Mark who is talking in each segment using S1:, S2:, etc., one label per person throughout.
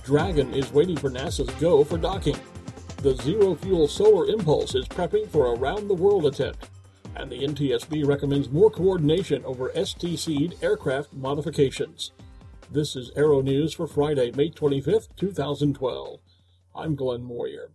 S1: Dragon is waiting for NASA's go for docking. The zero-fuel Solar Impulse is prepping for a round-the-world attempt. And the NTSB recommends more coordination over STC'd aircraft modifications. This is Aero News for Friday, May 25th, 2012. I'm Glenn Moyer.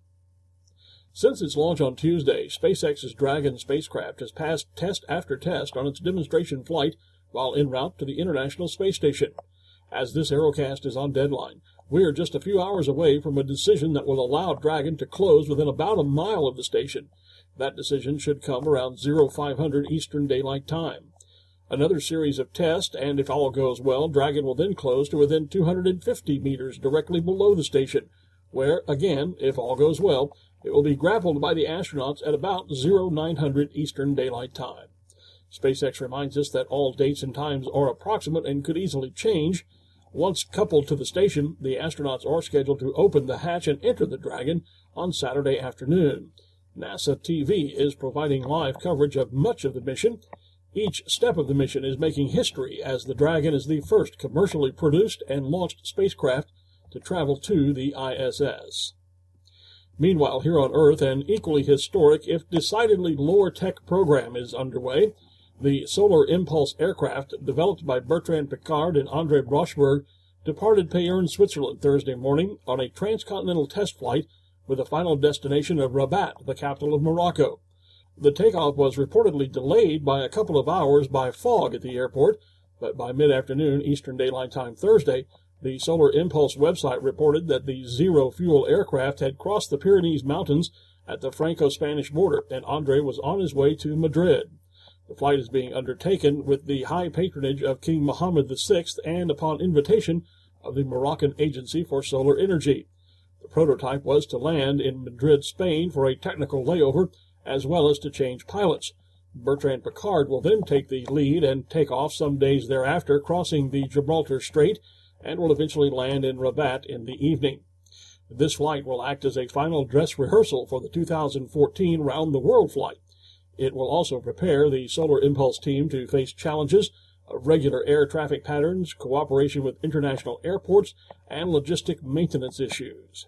S1: Since its launch on Tuesday, SpaceX's Dragon spacecraft has passed test after test on its demonstration flight while en route to the International Space Station. As this Aerocast is on deadline, we're just a few hours away from a decision that will allow Dragon to close within about a mile of the station. That decision should come around 0500 Eastern Daylight Time. Another series of tests, and if all goes well, Dragon will then close to within 250 meters directly below the station, where, again, if all goes well, it will be grappled by the astronauts at about 0900 Eastern Daylight Time. SpaceX reminds us that all dates and times are approximate and could easily change. Once coupled to the station, the astronauts are scheduled to open the hatch and enter the Dragon on Saturday afternoon. NASA TV is providing live coverage of much of the mission. Each step of the mission is making history, as the Dragon is the first commercially produced and launched spacecraft to travel to the ISS. Meanwhile, here on Earth, an equally historic, if decidedly lower-tech program is underway. The Solar Impulse aircraft, developed by Bertrand Piccard and André Brochberg, departed Payerne, Switzerland Thursday morning on a transcontinental test flight with a final destination of Rabat, the capital of Morocco. The takeoff was reportedly delayed by a couple of hours by fog at the airport, but by mid-afternoon Eastern Daylight Time Thursday, the Solar Impulse website reported that the zero-fuel aircraft had crossed the Pyrenees Mountains at the Franco-Spanish border, and André was on his way to Madrid. The flight is being undertaken with the high patronage of King Mohammed VI and upon invitation of the Moroccan Agency for Solar Energy. The prototype was to land in Madrid, Spain for a technical layover, as well as to change pilots. Bertrand Piccard will then take the lead and take off some days thereafter, crossing the Gibraltar Strait, and will eventually land in Rabat in the evening. This flight will act as a final dress rehearsal for the 2014 round-the-world flight. It will also prepare the Solar Impulse team to face challenges of regular air traffic patterns, cooperation with international airports, and logistic maintenance issues.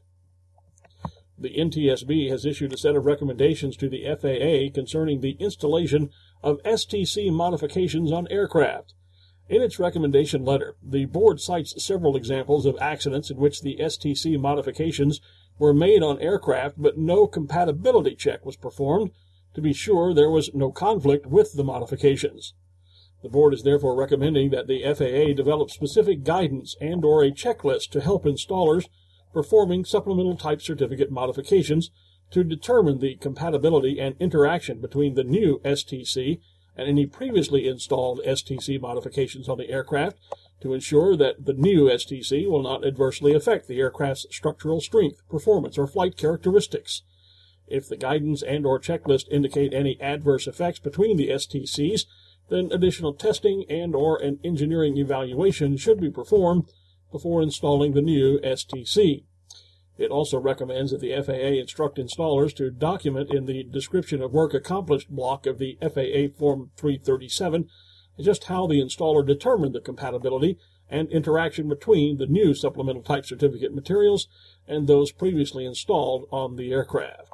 S1: The NTSB has issued a set of recommendations to the FAA concerning the installation of STC modifications on aircraft. In its recommendation letter, the board cites several examples of accidents in which the STC modifications were made on aircraft, but no compatibility check was performed to be sure there was no conflict with the modifications. The board is therefore recommending that the FAA develop specific guidance and/or a checklist to help installers performing supplemental type certificate modifications to determine the compatibility and interaction between the new STC and any previously installed STC modifications on the aircraft to ensure that the new STC will not adversely affect the aircraft's structural strength, performance, or flight characteristics. If the guidance and/or checklist indicate any adverse effects between the STCs, then additional testing and/or an engineering evaluation should be performed before installing the new STC. It also recommends that the FAA instruct installers to document in the Description of Work Accomplished block of the FAA Form 337 just how the installer determined the compatibility and interaction between the new supplemental type certificate materials and those previously installed on the aircraft.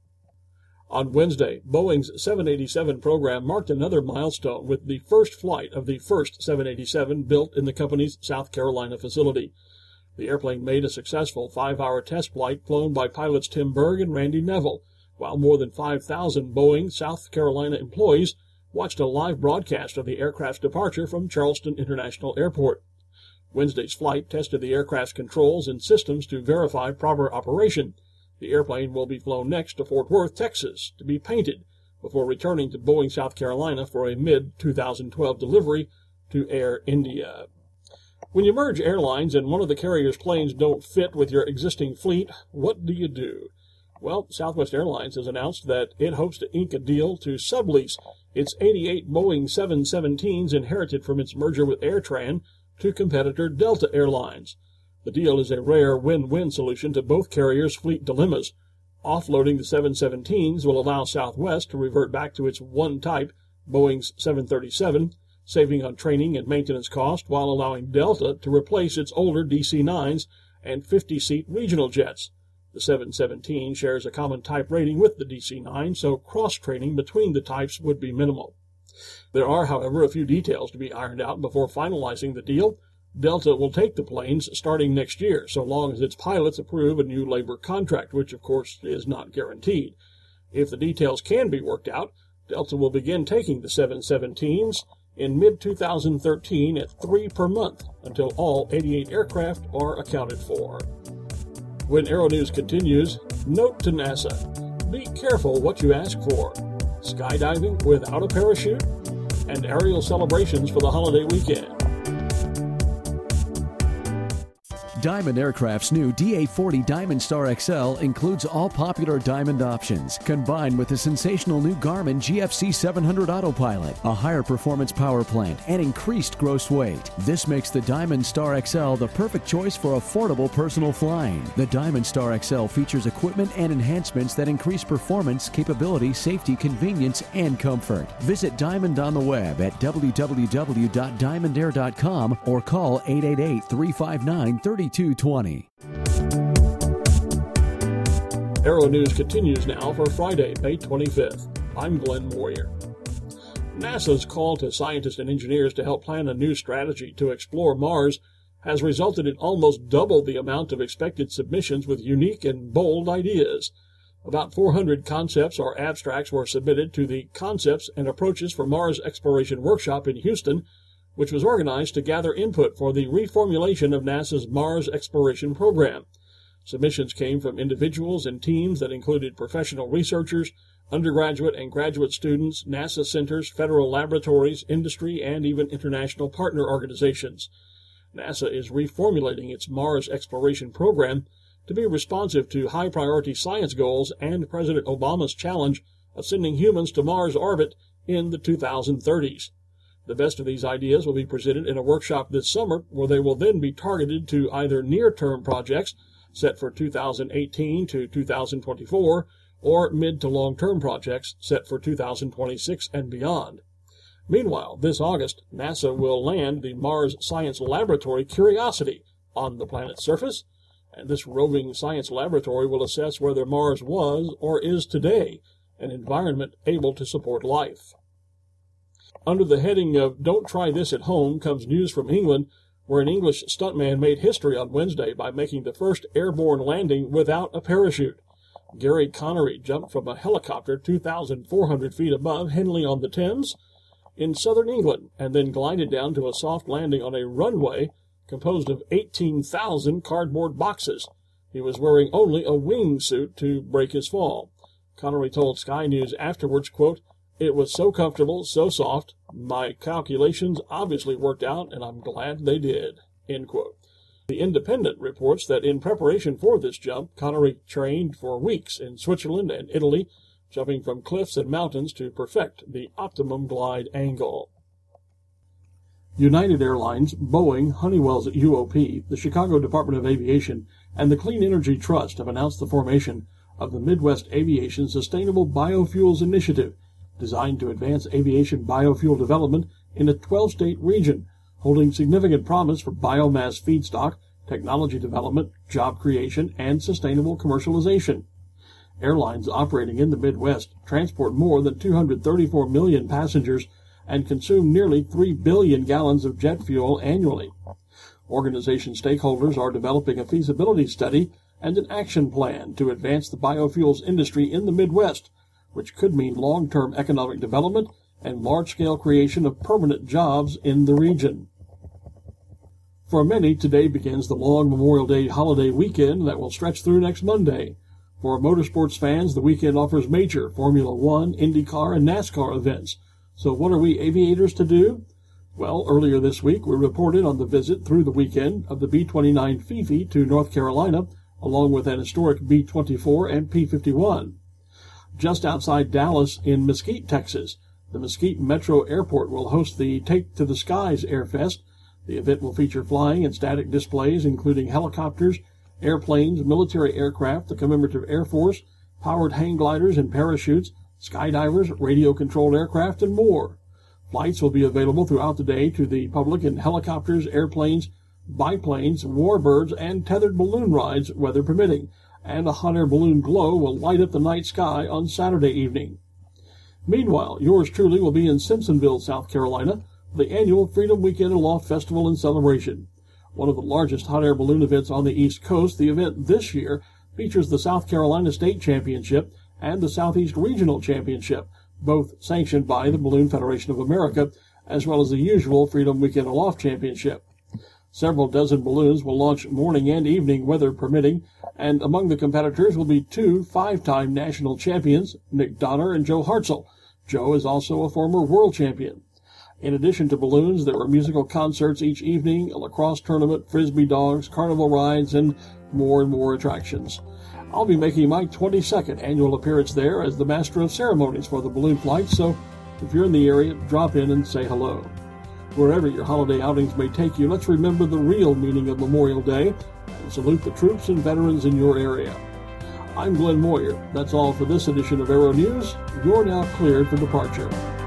S1: On Wednesday, Boeing's 787 program marked another milestone with the first flight of the first 787 built in the company's South Carolina facility. The airplane made a successful 5-hour test flight flown by pilots Tim Berg and Randy Neville, while more than 5,000 Boeing South Carolina employees watched a live broadcast of the aircraft's departure from Charleston International Airport. Wednesday's flight tested the aircraft's controls and systems to verify proper operation. The airplane will be flown next to Fort Worth, Texas, to be painted before returning to Boeing, South Carolina for a mid-2012 delivery to Air India. When you merge airlines and one of the carrier's planes don't fit with your existing fleet, what do you do? Well, Southwest Airlines has announced that it hopes to ink a deal to sublease its 88 Boeing 717s inherited from its merger with AirTran to competitor Delta Airlines. The deal is a rare win-win solution to both carriers' fleet dilemmas. Offloading the 717s will allow Southwest to revert back to its one type, Boeing's 737, saving on training and maintenance cost, while allowing Delta to replace its older DC-9s and 50-seat regional jets. The 717 shares a common type rating with the DC-9, so cross-training between the types would be minimal. There are, however, a few details to be ironed out before finalizing the deal. Delta will take the planes starting next year, so long as its pilots approve a new labor contract, which, of course, is not guaranteed. If the details can be worked out, Delta will begin taking the 717s in mid-2013 at 3 per month until all 88 aircraft are accounted for. When Aero News continues, note to NASA, be careful what you ask for. Skydiving without a parachute, and aerial celebrations for the holiday weekend.
S2: Diamond Aircraft's new DA-40 Diamond Star XL includes all popular Diamond options, combined with the sensational new Garmin GFC 700 Autopilot, a higher performance power plant, and increased gross weight. This makes the Diamond Star XL the perfect choice for affordable personal flying. The Diamond Star XL features equipment and enhancements that increase performance, capability, safety, convenience, and comfort. Visit Diamond on the web at www.diamondair.com or call 888-359-3220.
S1: Aero News continues now for Friday, May 25th. I'm Glenn Warrior. NASA's call to scientists and engineers to help plan a new strategy to explore Mars has resulted in almost double the amount of expected submissions with unique and bold ideas. About 400 concepts or abstracts were submitted to the Concepts and Approaches for Mars Exploration Workshop in Houston, which was organized to gather input for the reformulation of NASA's Mars exploration program. Submissions came from individuals and teams that included professional researchers, undergraduate and graduate students, NASA centers, federal laboratories, industry, and even international partner organizations. NASA is reformulating its Mars exploration program to be responsive to high-priority science goals and President Obama's challenge of sending humans to Mars orbit in the 2030s. The best of these ideas will be presented in a workshop this summer, where they will then be targeted to either near-term projects set for 2018 to 2024, or mid to long-term projects set for 2026 and beyond. Meanwhile, this August, NASA will land the Mars Science Laboratory Curiosity on the planet's surface, and this roving science laboratory will assess whether Mars was or is today an environment able to support life. Under the heading of Don't Try This at Home comes news from England, where an English stuntman made history on Wednesday by making the first airborne landing without a parachute. Gary Connery jumped from a helicopter 2,400 feet above Henley-on-the-Thames in southern England and then glided down to a soft landing on a runway composed of 18,000 cardboard boxes. He was wearing only a wingsuit to break his fall. Connery told Sky News afterwards, quote, "It was so comfortable, so soft. My calculations obviously worked out, and I'm glad they did." End quote. The Independent reports that in preparation for this jump, Connery trained for weeks in Switzerland and Italy, jumping from cliffs and mountains to perfect the optimum glide angle. United Airlines, Boeing, Honeywell's UOP, the Chicago Department of Aviation, and the Clean Energy Trust have announced the formation of the Midwest Aviation Sustainable Biofuels Initiative, designed to advance aviation biofuel development in a 12-state region, holding significant promise for biomass feedstock, technology development, job creation, and sustainable commercialization. Airlines operating in the Midwest transport more than 234 million passengers and consume nearly 3 billion gallons of jet fuel annually. Organization stakeholders are developing a feasibility study and an action plan to advance the biofuels industry in the Midwest, which could mean long-term economic development and large-scale creation of permanent jobs in the region. For many, today begins the long Memorial Day holiday weekend that will stretch through next Monday. For motorsports fans, the weekend offers major Formula One, IndyCar, and NASCAR events. So what are we aviators to do? Well, earlier this week, we reported on the visit through the weekend of the B-29 Fifi to North Carolina, along with an historic B-24 and P-51. Just outside Dallas in Mesquite, Texas, the Mesquite Metro Airport will host the Take to the Skies Airfest. The event will feature flying and static displays, including helicopters, airplanes, military aircraft, the Commemorative Air Force, powered hang gliders and parachutes, skydivers, radio-controlled aircraft, and more. Flights will be available throughout the day to the public in helicopters, airplanes, biplanes, warbirds, and tethered balloon rides, weather permitting, and a hot air balloon glow will light up the night sky on Saturday evening. Meanwhile, yours truly will be in Simpsonville, South Carolina, for the annual Freedom Weekend Aloft Festival and Celebration. One of the largest hot air balloon events on the East Coast, the event this year features the South Carolina State Championship and the Southeast Regional Championship, both sanctioned by the Balloon Federation of America, as well as the usual Freedom Weekend Aloft Championship. Several dozen balloons will launch morning and evening, weather permitting, and among the competitors will be two 5-time national champions, Nick Donner and Joe Hartzell. Joe is also a former world champion. In addition to balloons, there were musical concerts each evening, a lacrosse tournament, frisbee dogs, carnival rides, and more attractions. I'll be making my 22nd annual appearance there as the master of ceremonies for the balloon flight, so if you're in the area, drop in and say hello. Wherever your holiday outings may take you, let's remember the real meaning of Memorial Day and salute the troops and veterans in your area. I'm Glenn Moyer. That's all for this edition of Aero News. You're now cleared for departure.